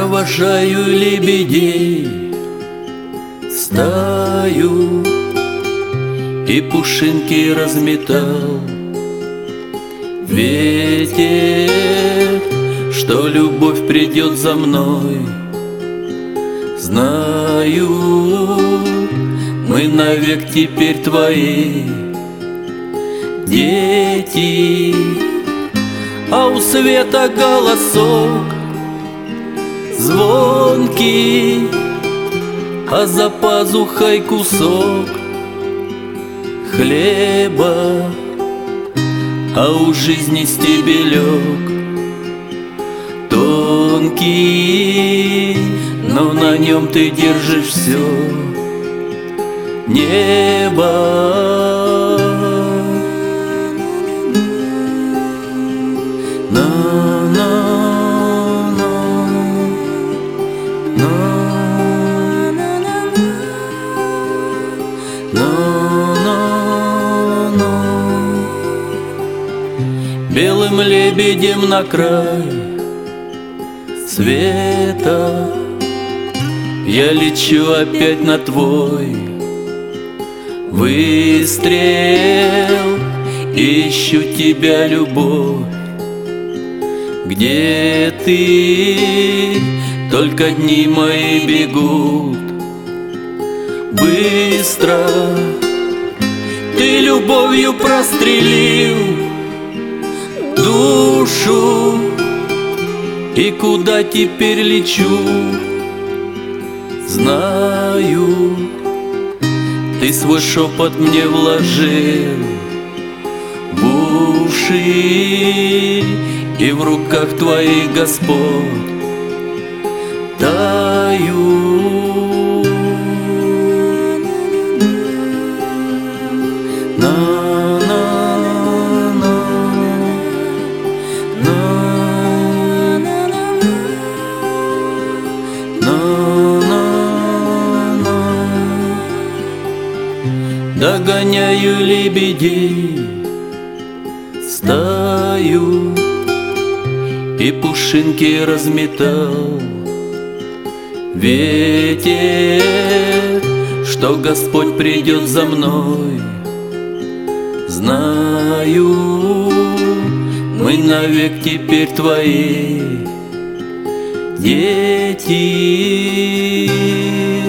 провожаю лебедей стаю и пушинки разметал. Ветер, что любовь придет за мной, знаю, мы навек теперь твои дети. А у света голосок звонкий, а за пазухой кусок хлеба, а у жизни стебелек тонкий, но на нем ты держишь все небо. Белым лебедем на край света я лечу опять на твой выстрел, ищу тебя, любовь. Где ты? Только дни мои бегут быстро. Ты любовью прострелил душу, и куда теперь лечу? Знаю, ты свой шепот мне вложил в уши, и в руках твоих, Господь, таю. Догоняю лебедей стаю и пушинки разметал. Ветер, что Господь придет за мной, знаю, мы навек теперь твои дети.